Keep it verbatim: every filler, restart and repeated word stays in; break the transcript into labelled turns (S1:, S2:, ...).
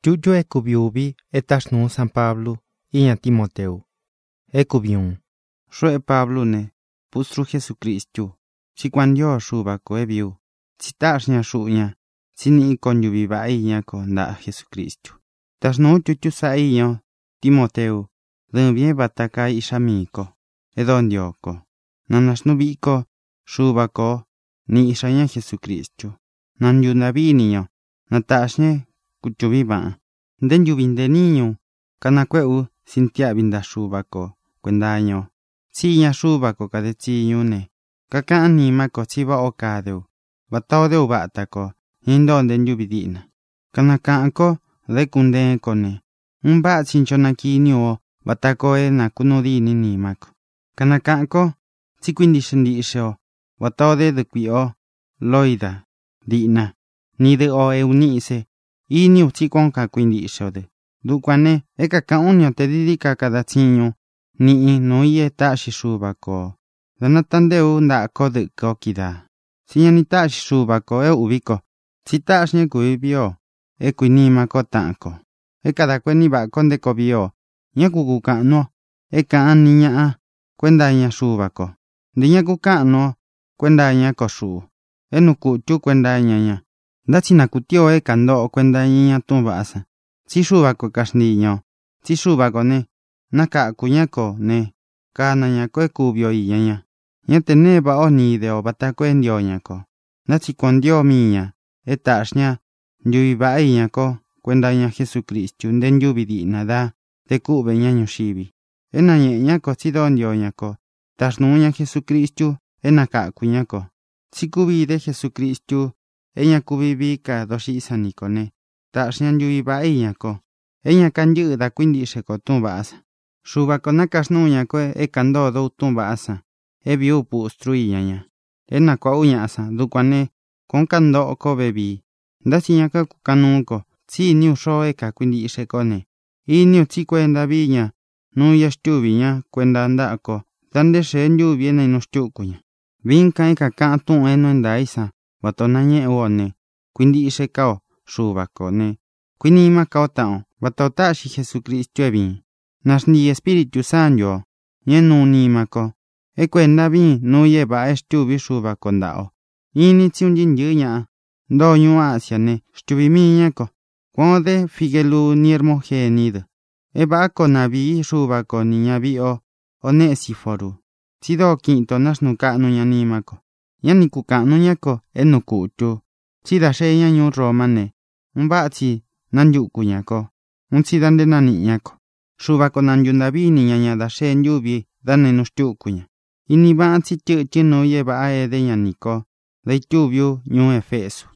S1: Chuyo ecubiubi etashnu San Pablo iña Timoteo. Ecubiun.
S2: Shue Pablo ne, pustru Jesucristo. Si cuandio shuba ko ebiu. Si tashnya shunya. Si ni con yubiba iña ko nda Jesucristo. Tashnu chuchu sa iño, Timoteo. Dun bien bataka ishamiko. Edondioko. Nanasnubiko, shuba ko, ni ishanya Jesucristo. Nan yunabi niño. Natashne, kuchubiba. Den yubinde niño. Kanakweu, sintia binda shuba ko. Cuendaño. Si ña shuba ko kadetsi yune. Kaka anima ko chiba o kadeu. Batao de ubata ko. Indon den yubidina. Kanaka ko, de kunde ko ne. Un ba sinchonaki niyo. Batako e na kunodini ni mako. Kanaka ko. Si quindi shendisho. Batao de de kwio. Loida. Dina. Ni de o eunise. Ini uchikonka quindi shode. Dukwane, eka kaunyo te didika kada tsinyo. Ni no ye tashi shuba ko. Danatandeu nda ko de ko kida. Sinya ni tashi shuba ko e ubiko. Si tashi nye kuibio. E kuinima ko tanko. Eka da kweni ba konde ko bio. Nya kukuka no. Eka an niña a. Kwenda nya shuba ko. Di nya kuka no. Kwenda nya ko shu. E nuku chu kwenda nya nya. Dachi nakutio e kando kwenda nya tumba asa. Si shuba ko kasniño. Si shuba ko ne. Naka kuñako ne. Kana ñako e kubio iya ña. Ña tene ba o ni de o batako e ndio ñako. Dachi kondio miña. E tashña. Nyubi ba e ñako. Kwenda ña Jesucristo. Nden yubi di nada. De kube ña nyushibi. E na ñe ñako si do ndio ñako. Tashnu ña Jesucristo. E naka kuñako. Si kubi de Jesucristo. E ña kubi bika doshi isaniko ne. Tashña nyubi ba e ñako. E ña kanyu da quindi sheko tumba asa. Shuba ko nakashnuña ko e kando do tumba asa. E biu pustruiña ña. E na kwa uña asa. Dukwane. Kon kando ko bebi. Dasi ña ka kukanuko. Si niu sho e ka quindi sheko ne. I niu si kwenda viña. Nu ya shtubi ña. Kwenda andako. Dande shen yu viene no shtukuña. Vinka e ka ka tun e no enda isa. Watona nye uone. Quindi shekao. Shuba ko ne. Quinima kao tao. Watotashi Jesucristo e bin. Nashni Espíritu Santo. Nye nu nima ko. E kwenda bin nu ye ba e shtubi shuba kondao. Ini tsiunjin yu ña. Do nyu asia ne. Shtubi miña ko. Kwode figelu niermo genido. E ba ko nabi shuba ko niña bi o. O ne siforu. Sido quinto nashnu ka nu ña nima ko. Yani kuka nu ña ko. E nu kutu. Sida she ña nyu Roma ne. Un ba tsi nan yu kuña ko. Un sidan de nani ña ko. Shuba ko nan yundabi ni ña ña da shen yubi dane no shtukuña. Ini ba tsi tyu tyu no ye ba e de ña niko. De tubiu ñu Efeso.